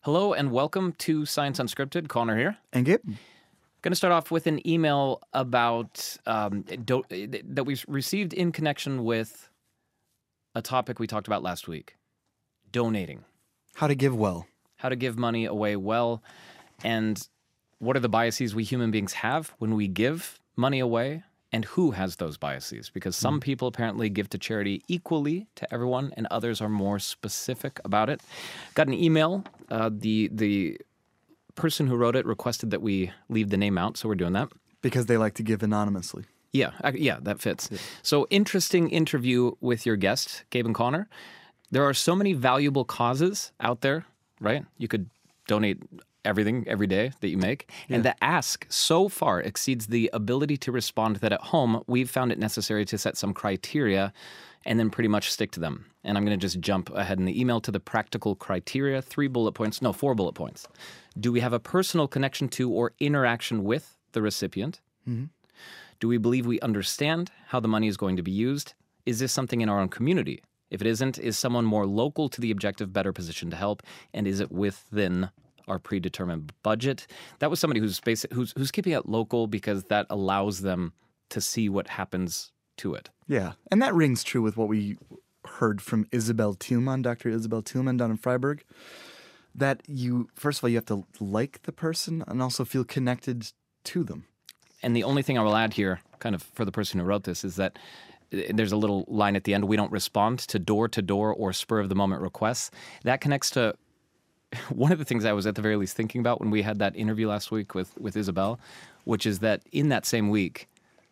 Hello and welcome to Science Unscripted. Connor here. And Gabe? Going to start off with an email about that we received in connection with a topic we talked about last week: donating. How to give well. How to give money away well, and what are the biases we human beings have when we give money away, and who has those biases? Because some people apparently give to charity equally to everyone, and others are more specific about it. Got an email. The person who wrote it requested that we leave the name out, so we're doing that. Because they like to give anonymously. Yeah, that fits. Yeah. So, interesting interview with your guest, Gabe and Connor. There are so many valuable causes out there, right? You could donate everything every day that you make. Yeah. And the ask so far exceeds the ability to respond that at home, we've found it necessary to set some criteria and then pretty much stick to them. And I'm going to just jump ahead in the email to the practical criteria. 4 bullet points. Do we have a personal connection to or interaction with the recipient? Mm-hmm. Do we believe we understand how the money is going to be used? Is this something in our own community? If it isn't, is someone more local to the objective better positioned to help? And is it within our predetermined budget? That was somebody who's keeping it local because that allows them to see what happens to it. Yeah, and that rings true with what we heard from Isabel Thielmann, Dr. Isabel Thielmann down in Freiburg, that first of all, you have to like the person and also feel connected to them. And the only thing I will add here, kind of for the person who wrote this, is that there's a little line at the end: we don't respond to door-to-door or spur-of-the-moment requests. That connects to one of the things I was at the very least thinking about when we had that interview last week with Isabel, which is that in that same week,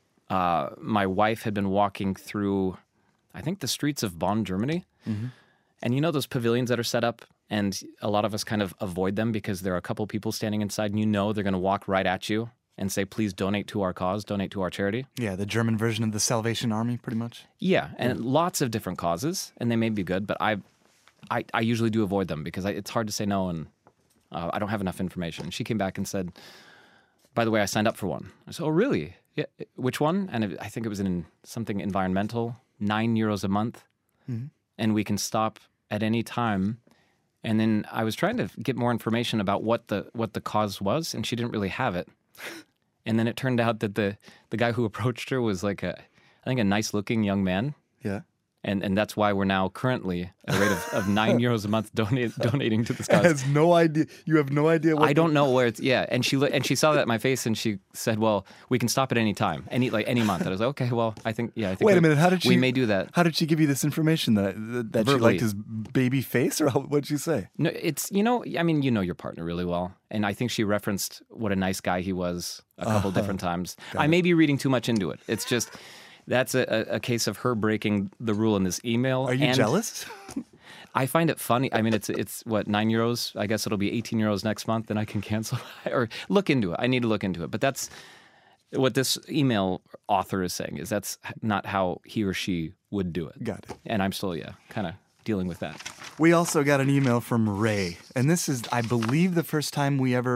my wife had been walking through, I think, the streets of Bonn, Germany. Mm-hmm. And you know those pavilions that are set up, and a lot of us kind of avoid them because there are a couple people standing inside, and you know they're going to walk right at you and say, please donate to our cause, donate to our charity. Yeah, the German version of the Salvation Army, pretty much. Yeah, and lots of different causes, and they may be good, but I usually do avoid them because it's hard to say no, and I don't have enough information. She came back and said, by the way, I signed up for one. I said, oh, really? Yeah. Which one? And I think it was in something environmental, €9 a month, mm-hmm. and we can stop at any time. And then I was trying to get more information about what the cause was, and she didn't really have it. And then it turned out that the guy who approached her was like I think a nice-looking young man. Yeah. And that's why we're now currently at a rate of €9 a month donating to this cause. Has no idea. You have no idea what. I don't know where it's. Yeah, and she saw that at my face, and she said, "Well, we can stop at any time, any month." And I was like, "Okay, well, I think Wait a minute. How did she? We may do that. How did she give you this information that she liked his baby face, or what did she say? No, it's you know your partner really well, and I think she referenced what a nice guy he was a couple different times. I may be reading too much into it. It's just. That's a case of her breaking the rule in this email. Are you jealous? I find it funny. I mean, it's what, €9? I guess it'll be €18 next month, then I can cancel or look into it. I need to look into it. But that's what this email author is saying, is that's not how he or she would do it. Got it. And I'm still, kind of dealing with that. We also got an email from Ray. And this is, I believe, the first time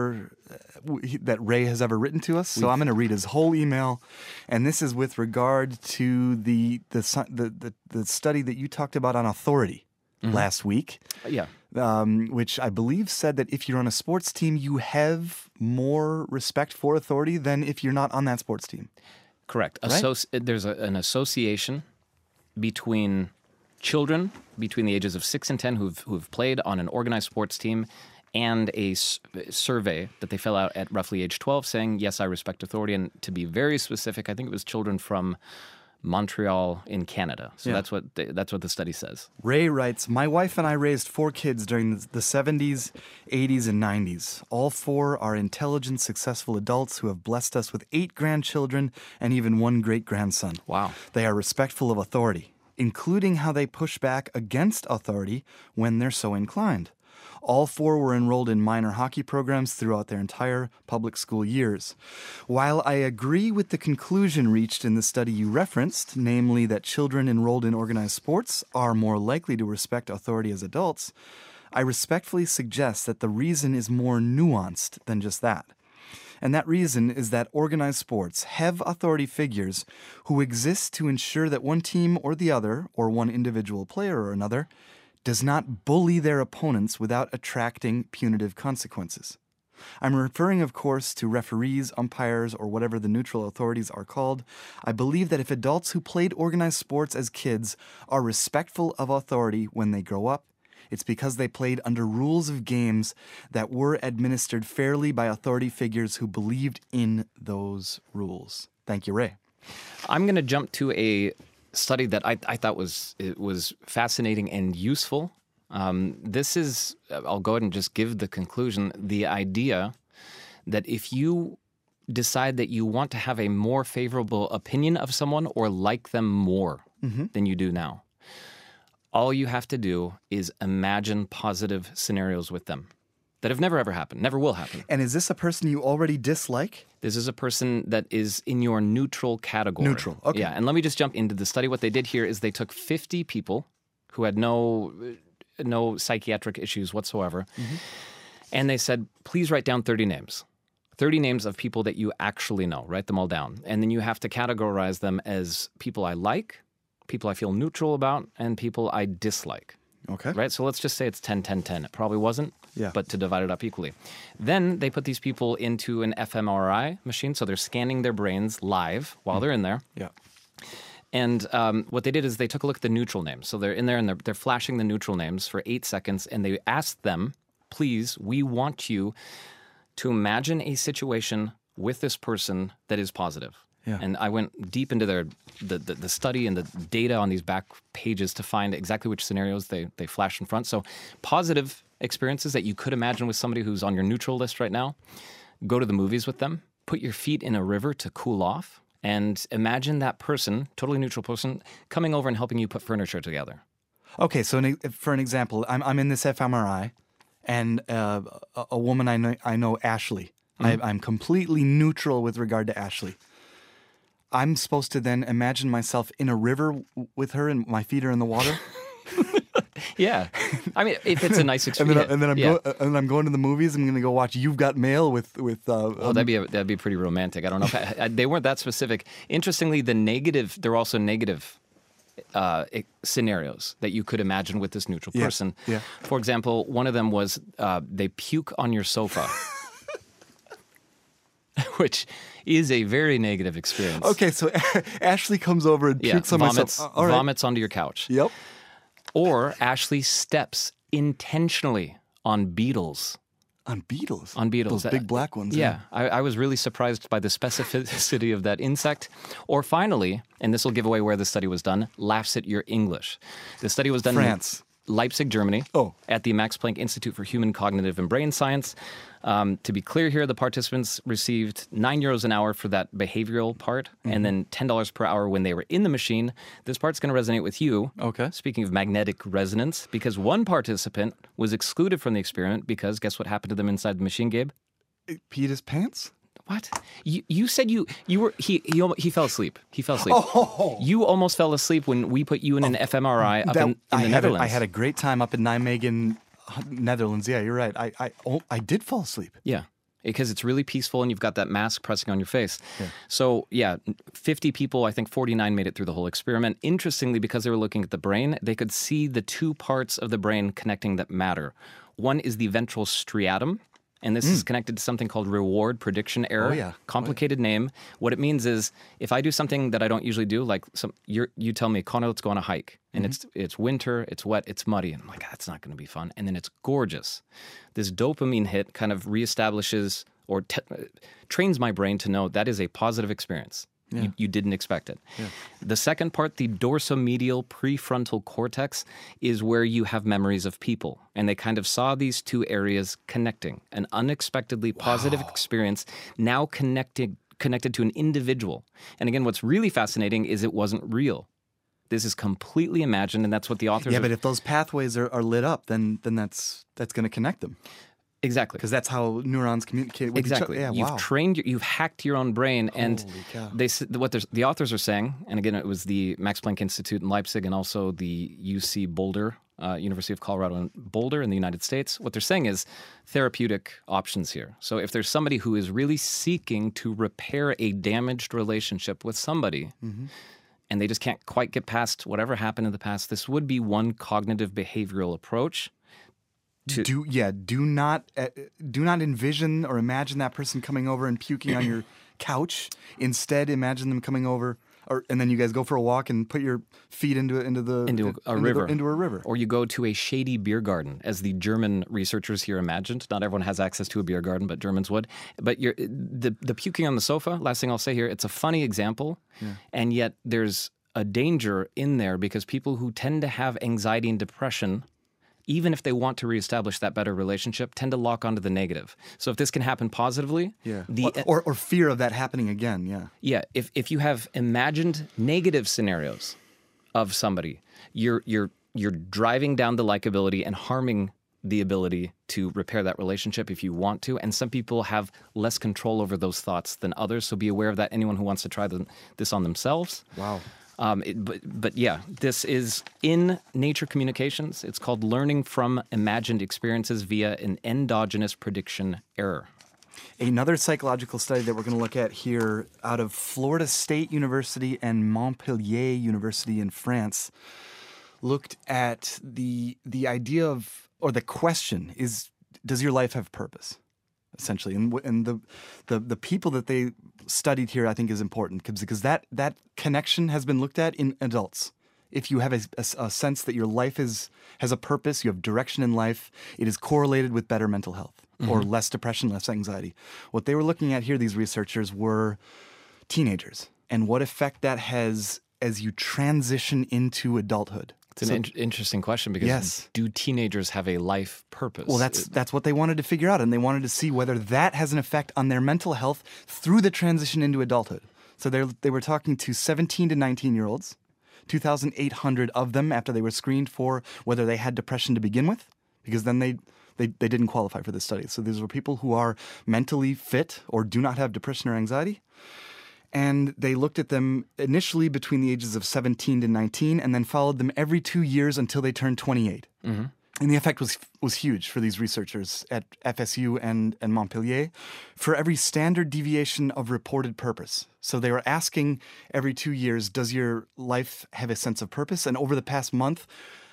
that Ray has ever written to us. So I'm going to read his whole email. And this is with regard to the study that you talked about on authority last week. Yeah. Which I believe said that if you're on a sports team, you have more respect for authority than if you're not on that sports team. Correct. Right? There's an association between children between the ages of 6 and 10 who've played on an organized sports team, and a survey that they fill out at roughly age 12 saying, yes, I respect authority. And to be very specific, I think it was children from Montreal in Canada. So that's what the study says. Ray writes, my wife and I raised 4 kids during the 70s, 80s, and 90s. All 4 are intelligent, successful adults who have blessed us with 8 grandchildren and even 1 great-grandson. Wow. They are respectful of authority, including how they push back against authority when they're so inclined. All 4 were enrolled in minor hockey programs throughout their entire public school years. While I agree with the conclusion reached in the study you referenced, namely that children enrolled in organized sports are more likely to respect authority as adults, I respectfully suggest that the reason is more nuanced than just that. And that reason is that organized sports have authority figures who exist to ensure that one team or the other, or one individual player or another, does not bully their opponents without attracting punitive consequences. I'm referring, of course, to referees, umpires, or whatever the neutral authorities are called. I believe that if adults who played organized sports as kids are respectful of authority when they grow up, it's because they played under rules of games that were administered fairly by authority figures who believed in those rules. Thank you, Ray. I'm going to jump to a study that I thought was fascinating and useful. This is, I'll go ahead and just give the conclusion, the idea that if you decide that you want to have a more favorable opinion of someone or like them more than you do now, all you have to do is imagine positive scenarios with them that have never ever happened, never will happen. And is this a person you already dislike? This is a person that is in your neutral category. Neutral, okay. Yeah, and let me just jump into the study. What they did here is they took 50 people who had no psychiatric issues whatsoever, and they said, please write down 30 names. 30 names of people that you actually know. Write them all down. And then you have to categorize them as people I like, people I feel neutral about, and people I dislike. Okay. Right? So let's just say it's 10, 10, 10. It probably wasn't, but to divide it up equally. Then they put these people into an fMRI machine, so they're scanning their brains live while they're in there. Yeah. And what they did is they took a look at the neutral names. So they're in there and they're flashing the neutral names for 8 seconds, and they asked them, please, we want you to imagine a situation with this person that is positive. Yeah. And I went deep into the study and the data on these back pages to find exactly which scenarios they flash in front. So positive experiences that you could imagine with somebody who's on your neutral list right now. Go to the movies with them. Put your feet in a river to cool off. And imagine that person, totally neutral person, coming over and helping you put furniture together. Okay, so for an example, I'm in this fMRI, and a woman I know, Ashley. I'm completely neutral with regard to Ashley. I'm supposed to then imagine myself in a river with her and my feet are in the water? Yeah. I mean, if it's a nice experience. and then I'm going to the movies. I'm going to go watch You've Got Mail with oh, that'd be pretty romantic. I don't know if they weren't that specific. Interestingly, there are also negative scenarios that you could imagine with this neutral person. Yeah. For example, one of them was they puke on your sofa. Which is a very negative experience. Okay, so Ashley comes over and pukes on myself. Vomits onto your couch. Yep. Or Ashley steps intentionally on beetles. On beetles? On beetles. Those big black ones. Yeah. I was really surprised by the specificity of that insect. Or finally, and this will give away where the study was done, laughs at your English. The study was done France. in Leipzig, Germany, at the Max Planck Institute for Human Cognitive and Brain Science. To be clear here, the participants received €9 an hour for that behavioral part, and then $10 per hour when they were in the machine. This part's going to resonate with you. Okay. Speaking of magnetic resonance, because one participant was excluded from the experiment because guess what happened to them inside the machine, Gabe? Peed his pants? What? You said you were he fell asleep. He fell asleep. Oh. You almost fell asleep when we put you in an fMRI up in the Netherlands. I had a great time up in Nijmegen, Netherlands. Yeah, you're right. I did fall asleep. Yeah, because it's really peaceful and you've got that mask pressing on your face. Yeah. So, 50 people, I think 49 made it through the whole experiment. Interestingly, because they were looking at the brain, they could see the two parts of the brain connecting that matter. One is the ventral striatum, and this is connected to something called reward prediction error. Oh, yeah. Complicated name. What it means is if I do something that I don't usually do, like you tell me, Connor, let's go on a hike. And it's winter, it's wet, it's muddy. And I'm like, that's not going to be fun. And then it's gorgeous. This dopamine hit kind of reestablishes or trains my brain to know that is a positive experience. Yeah. You didn't expect it. Yeah. The second part, the dorsomedial prefrontal cortex, is where you have memories of people. And they kind of saw these two areas connecting. An unexpectedly positive experience now connected to an individual. And again, what's really fascinating is it wasn't real. This is completely imagined, and that's what the authors... Yeah, but if those pathways are lit up, then that's going to connect them. Exactly. Because that's how neurons communicate with each other. Yeah, You've hacked your own brain. And what the authors are saying, and again, it was the Max Planck Institute in Leipzig and also the UC Boulder, University of Colorado in Boulder in the United States. What they're saying is therapeutic options here. So if there's somebody who is really seeking to repair a damaged relationship with somebody, and they just can't quite get past whatever happened in the past, this would be one cognitive behavioral approach. Do not envision or imagine that person coming over and puking on your couch. Instead, imagine them coming over, and then you guys go for a walk and put your feet into a river. Or you go to a shady beer garden, as the German researchers here imagined. Not everyone has access to a beer garden, but Germans would. But the puking on the sofa, last thing I'll say here, it's a funny example, and yet there's a danger in there because people who tend to have anxiety and depression, even if they want to reestablish that better relationship, tend to lock onto the negative. So if this can happen positively... Or fear of that happening again, Yeah, if you have imagined negative scenarios of somebody, you're driving down the likability and harming the ability to repair that relationship if you want to. And some people have less control over those thoughts than others, so be aware of that. Anyone who wants to try this on themselves... Wow. But yeah, this is in Nature Communications. It's called Learning from Imagined Experiences via an Endogenous Prediction Error. Another psychological study that we're going to look at here out of Florida State University and Montpellier University in France looked at the idea of, or the question is, does your life have purpose? Essentially, and the people that they studied here, I think, is important because that connection has been looked at in adults. If you have a sense that your life has a purpose, you have direction in life, it is correlated with better mental health or less depression, less anxiety. What they were looking at here, these researchers, were teenagers and what effect that has as you transition into adulthood. It's an interesting question because do teenagers have a life purpose? Well, that's what they wanted to figure out, and they wanted to see whether that has an effect on their mental health through the transition into adulthood. So they were talking to 17 to 19-year-olds, 2,800 of them after they were screened for whether they had depression to begin with, because then they didn't qualify for this study. So these were people who are mentally fit or do not have depression or anxiety. And they looked at them initially between the ages of 17 to 19 and then followed them every 2 years until they turned 28. Mm-hmm. And the effect was huge for these researchers at FSU and Montpellier for every standard deviation of reported purpose. So they were asking every 2 years, does your life have a sense of purpose? And over the past month,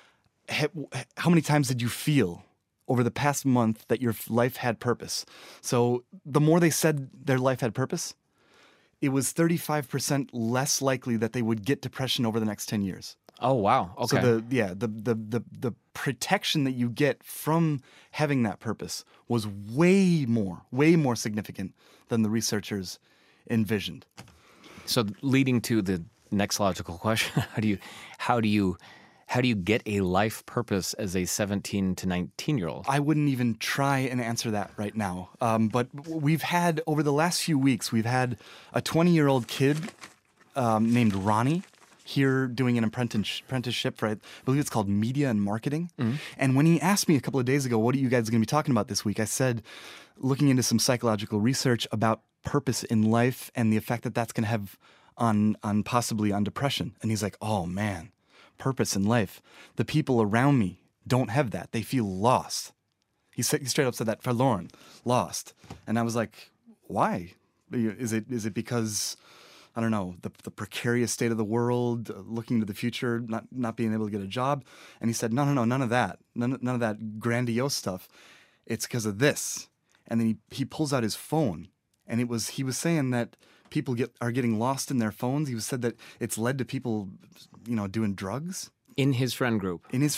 how many times did you feel over the past month that your life had purpose? So the more they said their life had purpose, it was 35% less likely that they would get depression over the next 10 years. Oh, wow. Okay. So the protection that you get from having that purpose was way more significant than the researchers envisioned. So leading to the next logical question, how do you get a life purpose as a 17 to 19-year-old? I wouldn't even try and answer that right now. But we've had, over the last few weeks, we've had a 20-year-old kid named Ronnie here doing an apprenticeship for, I believe it's called Media and Marketing. Mm-hmm. And when he asked me a couple of days ago, what are you guys going to be talking about this week? I said, looking into some psychological research about purpose in life and the effect that that's going to have on possibly on depression. And he's like, oh, man. Purpose in life. The people around me don't have that. They feel lost. He straight up said that, forlorn, lost. And I was like, why? Is it because, I don't know, the precarious state of the world, looking to the future, not being able to get a job? And he said, no, none of that. None of that grandiose stuff. It's because of this. And then he pulls out his phone. And he was saying that people are getting lost in their phones. He said that it's led to people, doing drugs. In his friend group.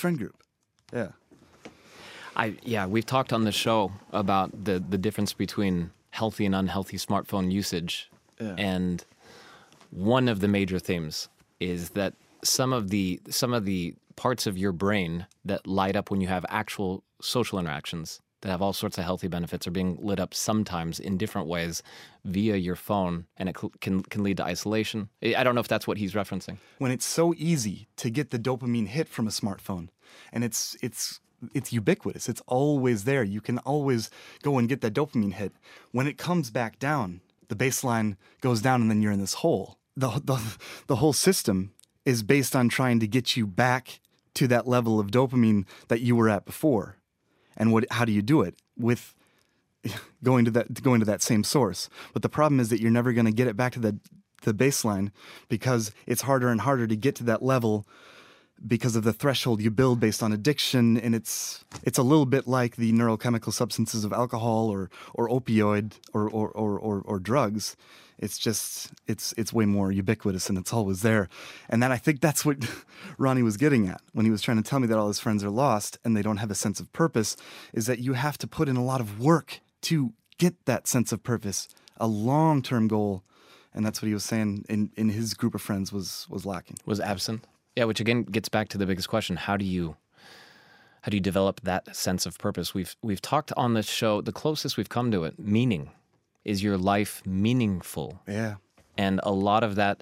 Yeah. We've talked on the show about the difference between healthy and unhealthy smartphone usage. Yeah. And one of the major themes is that some of the parts of your brain that light up when you have actual social interactions that have all sorts of healthy benefits are being lit up sometimes in different ways via your phone, and it can lead to isolation. I don't know if that's what he's referencing. When it's so easy to get the dopamine hit from a smartphone, and it's ubiquitous, it's always there. You can always go and get that dopamine hit. When it comes back down, the baseline goes down, and then you're in this hole. The whole system is based on trying to get you back to that level of dopamine that you were at before. And how do you do it? With going to that same source. But the problem is that you're never going to get it back to the baseline, because it's harder and harder to get to that level because of the threshold you build based on addiction. And it's a little bit like the neurochemical substances of alcohol or opioid or drugs. It's just, it's way more ubiquitous and it's always there. And I think that's what Ronnie was getting at when he was trying to tell me that all his friends are lost and they don't have a sense of purpose, is that you have to put in a lot of work to get that sense of purpose, a long-term goal. And that's what he was saying in his group of friends was lacking. Was absent. Yeah, which again gets back to the biggest question: how do you develop that sense of purpose? We've talked on this show. The closest we've come to it, meaning. Is your life meaningful? Yeah. And a lot of that,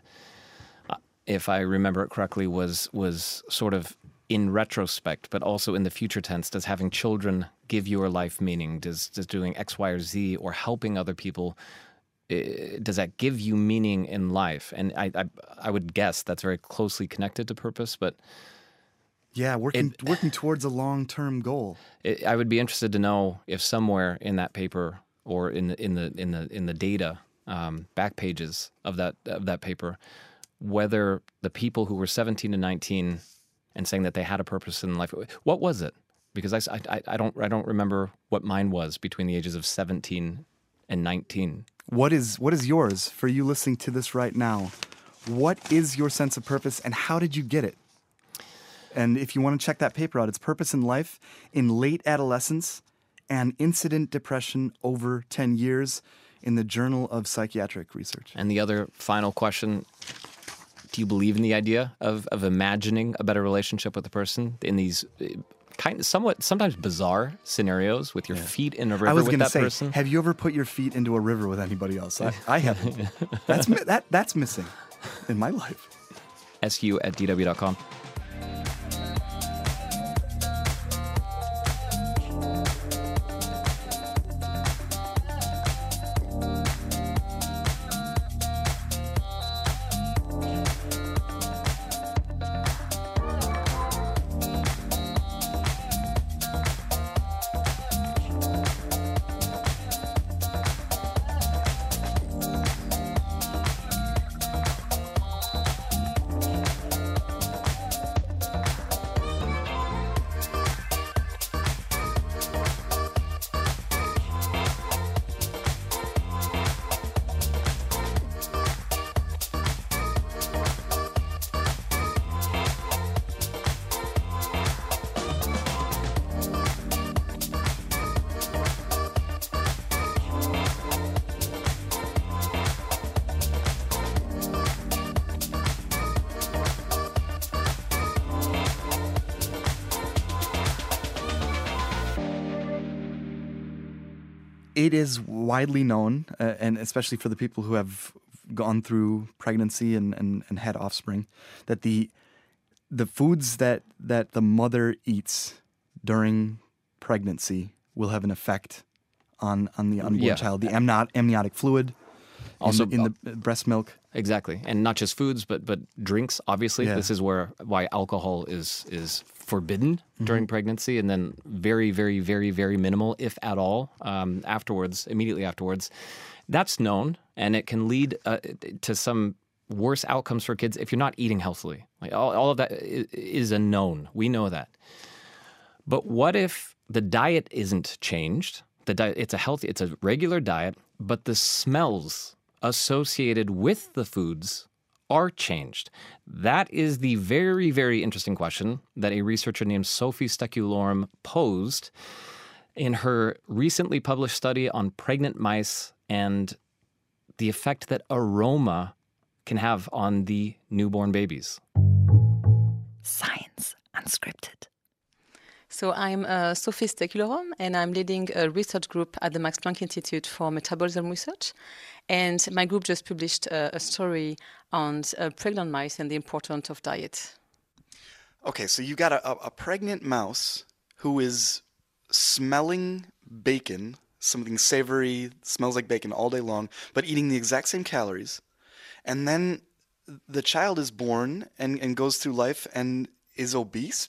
if I remember it correctly, was sort of in retrospect, but also in the future tense. Does having children give your life meaning? Does doing X, Y, or Z or helping other people, does that give you meaning in life? And I would guess that's very closely connected to purpose, but yeah, working towards a long-term goal. I would be interested to know if somewhere in that paper or in the data back pages of that paper, whether the people who were 17 to 19 and saying that they had a purpose in life, what was it? Because I don't remember what mine was between the ages of 17 and 19. What is yours for you listening to this right now? What is your sense of purpose and how did you get it? And if you want to check that paper out, it's Purpose in Life in Late Adolescence and Incident Depression Over 10 Years in the Journal of Psychiatric Research. And the other final question, do you believe in the idea of imagining a better relationship with a person in these sometimes bizarre scenarios with your feet in a river with that person? Have you ever put your feet into a river with anybody else? I haven't. That's missing in my life. su@dw.com. It is widely known, and especially for the people who have gone through pregnancy and had offspring, that the foods that the mother eats during pregnancy will have an effect on the unborn child. The amniotic fluid, also in the breast milk. Exactly, and not just foods, but drinks. Obviously, this is why alcohol is forbidden during pregnancy, and then very, very, very, very minimal, if at all, immediately afterwards. That's known, and it can lead to some worse outcomes for kids if you're not eating healthily. Like all of that is a known. We know that. But what if the diet isn't changed? It's a regular diet, but the smells associated with the foods are changed? That is the very, very interesting question that a researcher named Sophie Stekulorum posed in her recently published study on pregnant mice and the effect that aroma can have on the newborn babies. Science Unscripted. So I'm Sophie Stekulorum, and I'm leading a research group at the Max Planck Institute for Metabolism Research. And my group just published a story on pregnant mice and the importance of diet. Okay, so you got a pregnant mouse who is smelling bacon, something savory, smells like bacon all day long, but eating the exact same calories. And then the child is born and goes through life and is obese,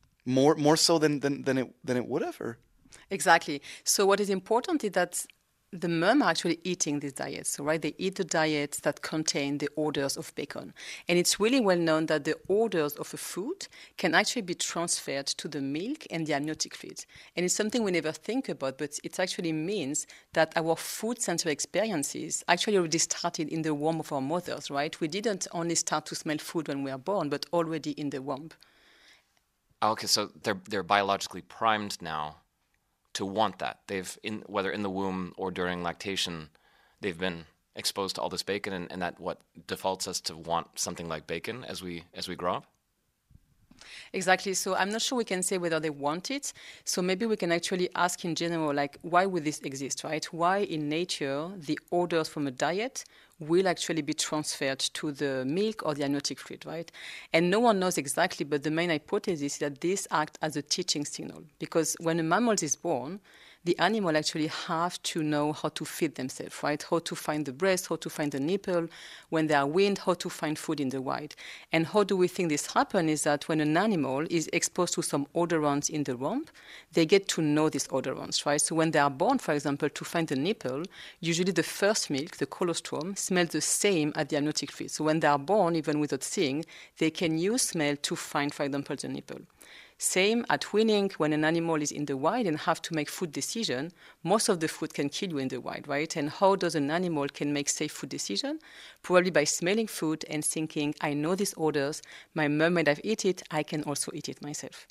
more so than it would have. Or? Exactly. So what is important is that the mum are actually eating these diets. So, right, they eat the diets that contain the odors of bacon. And it's really well known that the odors of a food can actually be transferred to the milk and the amniotic fluid. And it's something we never think about, but it actually means that our food sensory experiences actually already started in the womb of our mothers, right? We didn't only start to smell food when we were born, but already in the womb. Okay, so they're biologically primed now to want that. Whether in the womb or during lactation, they've been exposed to all this bacon, and that what defaults us to want something like bacon as we grow up? Exactly. So I'm not sure we can say whether they want it. So maybe we can actually ask in general, like, why would this exist, right? Why in nature the odors from a diet will actually be transferred to the milk or the amniotic fluid, right? And no one knows exactly, but the main hypothesis is that this acts as a teaching signal. Because when a mammal is born, the animal actually have to know how to feed themselves, right? How to find the breast, how to find the nipple, when they are weaned, how to find food in the wild. And how do we think this happens is that when an animal is exposed to some odorants in the womb, they get to know these odorants, right? So when they are born, for example, to find the nipple, usually the first milk, the colostrum, smells the same as the amniotic fluid. So when they are born, even without seeing, they can use smell to find, for example, the nipple. Same at weaning, when an animal is in the wild and have to make food decision, most of the food can kill you in the wild, right? And how does an animal can make safe food decision? Probably by smelling food and thinking, I know these odors, my mom might have eaten it, I can also eat it myself.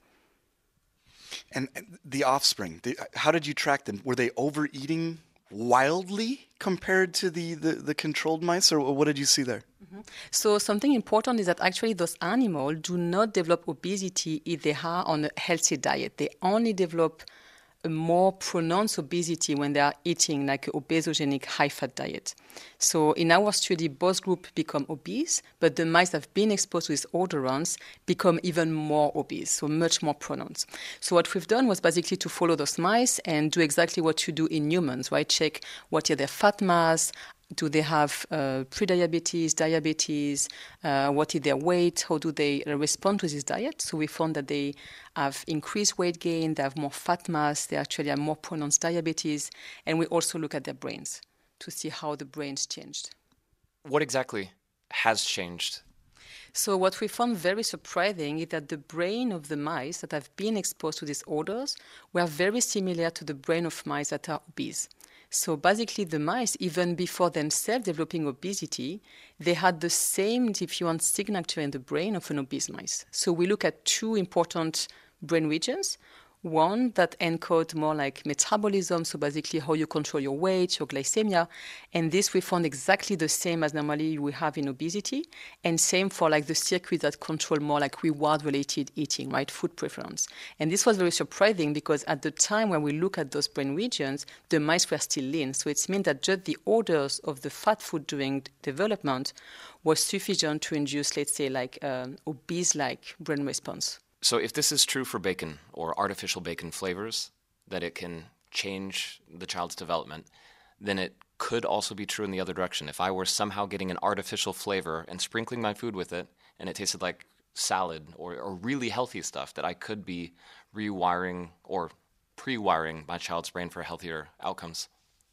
And the offspring, how did you track them? Were they overeating wildly compared to the controlled mice, or what did you see there? So something important is that actually those animals do not develop obesity if they are on a healthy diet. They only develop a more pronounced obesity when they are eating like an obesogenic high-fat diet. So in our study, both groups become obese, but the mice that have been exposed to these odorants become even more obese, so much more pronounced. So what we've done was basically to follow those mice and do exactly what you do in humans, right? Check what is their fat mass, do they have prediabetes, diabetes? What is their weight? How do they respond to this diet? So we found that they have increased weight gain, they have more fat mass, they actually have more pronounced diabetes, and we also look at their brains to see how the brains changed. What exactly has changed? So what we found very surprising is that the brain of the mice that have been exposed to these odors were very similar to the brain of mice that are obese. So basically the mice, even before themselves developing obesity, they had the same, if you want, signature in the brain of an obese mice. So we look at two important brain regions. One that encodes more like metabolism, so basically how you control your weight, your glycemia. And this we found exactly the same as normally we have in obesity. And same for like the circuits that control more like reward-related eating, right? Food preference. And this was very surprising because at the time when we look at those brain regions, the mice were still lean. So it means that just the odors of the fat food during development was sufficient to induce, let's say, like obese-like brain response. So if this is true for bacon or artificial bacon flavors, that it can change the child's development, then it could also be true in the other direction. If I were somehow getting an artificial flavor and sprinkling my food with it, and it tasted like salad or really healthy stuff, that I could be rewiring or pre-wiring my child's brain for healthier outcomes.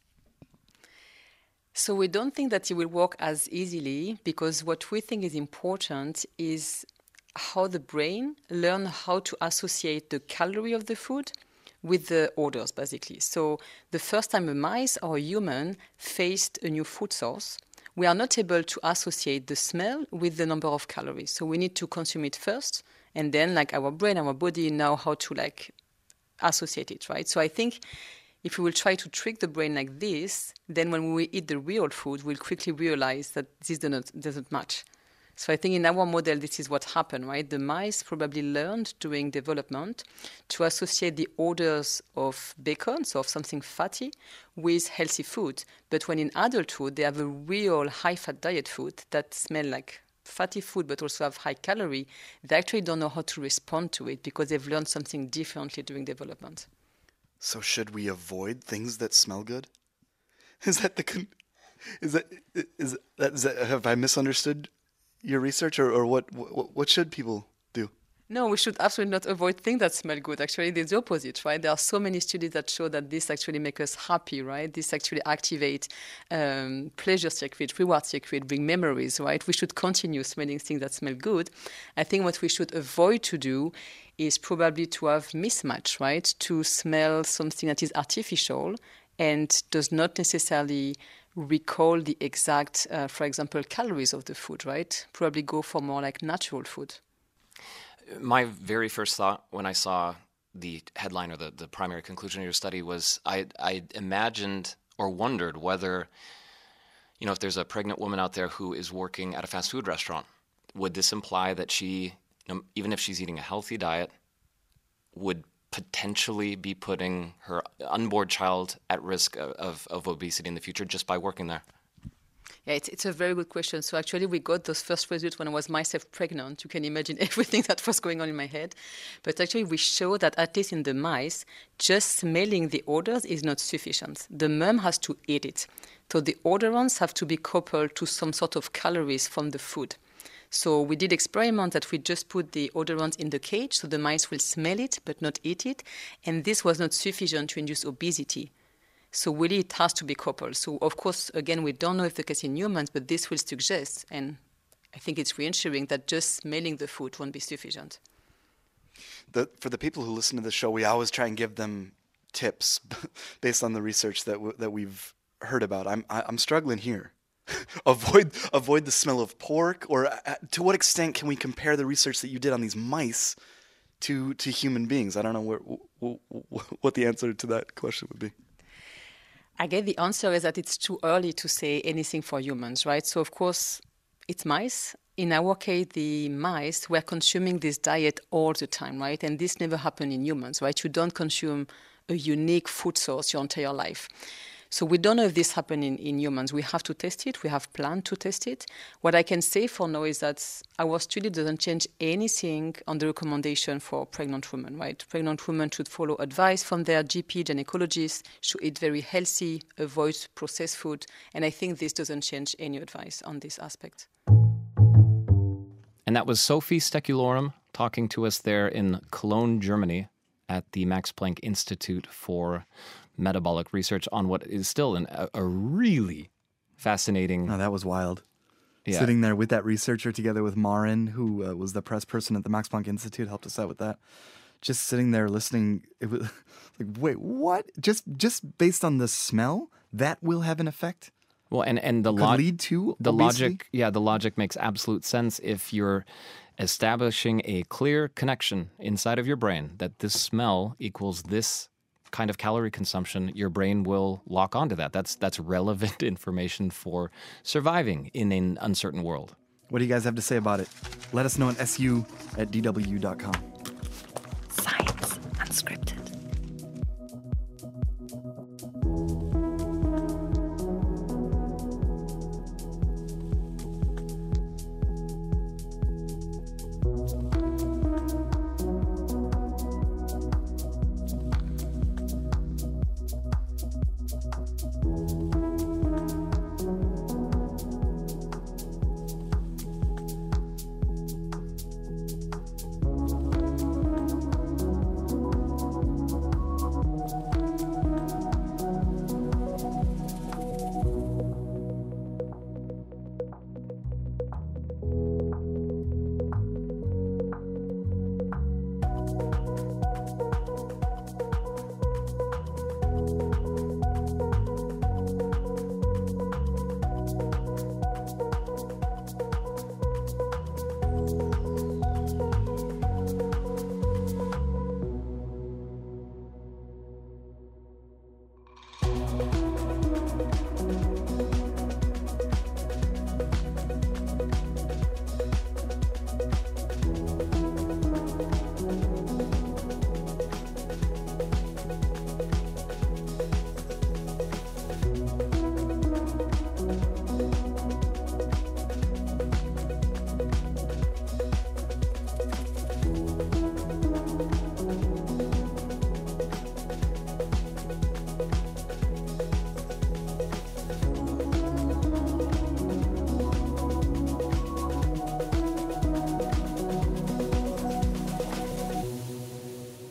So we don't think that it will work as easily because what we think is important is how the brain learn how to associate the calorie of the food with the odors, basically. So the first time a mice or a human faced a new food source, we are not able to associate the smell with the number of calories. So we need to consume it first, and then like our brain, our body know how to like associate it, right? So I think if we will try to trick the brain like this, then when we eat the real food, we'll quickly realize that this doesn't match. So I think in our model, this is what happened, right? The mice probably learned during development to associate the odors of bacon, so of something fatty, with healthy food. But when in adulthood, they have a real high-fat diet food that smell like fatty food but also have high calorie, they actually don't know how to respond to it because they've learned something differently during development. So should we avoid things that smell good? Have I misunderstood your research, or what should people do? No, we should absolutely not avoid things that smell good. Actually, it's the opposite, right? There are so many studies that show that this actually makes us happy, right? This actually activate pleasure circuit, reward circuit, bring memories, right? We should continue smelling things that smell good. I think what we should avoid to do is probably to have mismatch, right? To smell something that is artificial and does not necessarily recall the exact, for example, calories of the food, right? Probably go for more like natural food. My very first thought when I saw the headline or the primary conclusion of your study was I imagined or wondered whether, if there's a pregnant woman out there who is working at a fast food restaurant, would this imply that she, even if she's eating a healthy diet, would potentially be putting her unborn child at risk of obesity in the future just by working there? Yeah, it's a very good question. So actually, we got those first results when I was myself pregnant. You can imagine everything that was going on in my head. But actually, we show that at least in the mice, just smelling the odors is not sufficient. The mom has to eat it. So the odorants have to be coupled to some sort of calories from the food. So we did experiment that we just put the odorants in the cage, so the mice will smell it but not eat it. And this was not sufficient to induce obesity. So really, it has to be coupled. So of course, again, we don't know if the case in humans, but this will suggest, and I think it's reassuring, that just smelling the food won't be sufficient. For the people who listen to the show, we always try and give them tips based on the research that we've heard about. I'm struggling here. Avoid the smell of pork, or to what extent can we compare the research that you did on these mice to human beings? I don't know what the answer to that question would be. I guess the answer is that it's too early to say anything for humans, right? So, of course, it's mice. In our case, the mice were consuming this diet all the time, right? And this never happened in humans, right? You don't consume a unique food source your entire life. So we don't know if this happened in humans. We have to test it. We have planned to test it. What I can say for now is that our study doesn't change anything on the recommendation for pregnant women, right? Pregnant women should follow advice from their GP, gynecologist, should eat very healthy, avoid processed food. And I think this doesn't change any advice on this aspect. And that was Sophie Stekulorum talking to us there in Cologne, Germany at the Max Planck Institute for Metabolic Research on what is still a really fascinating... Oh, that was wild. Yeah. Sitting there with that researcher together with Marin, who was the press person at the Max Planck Institute, helped us out with that. Just sitting there listening, it was like, wait, what? Just based on the smell, that will have an effect? Well, and the could lead to the obesity? the logic makes absolute sense if you're establishing a clear connection inside of your brain that this smell equals this kind of calorie consumption. Your brain will lock onto that. That's relevant information for surviving in an uncertain world. What do you guys have to say about it? Let us know at su@dw.com. Science Unscripted.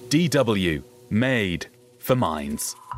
DW, made for minds.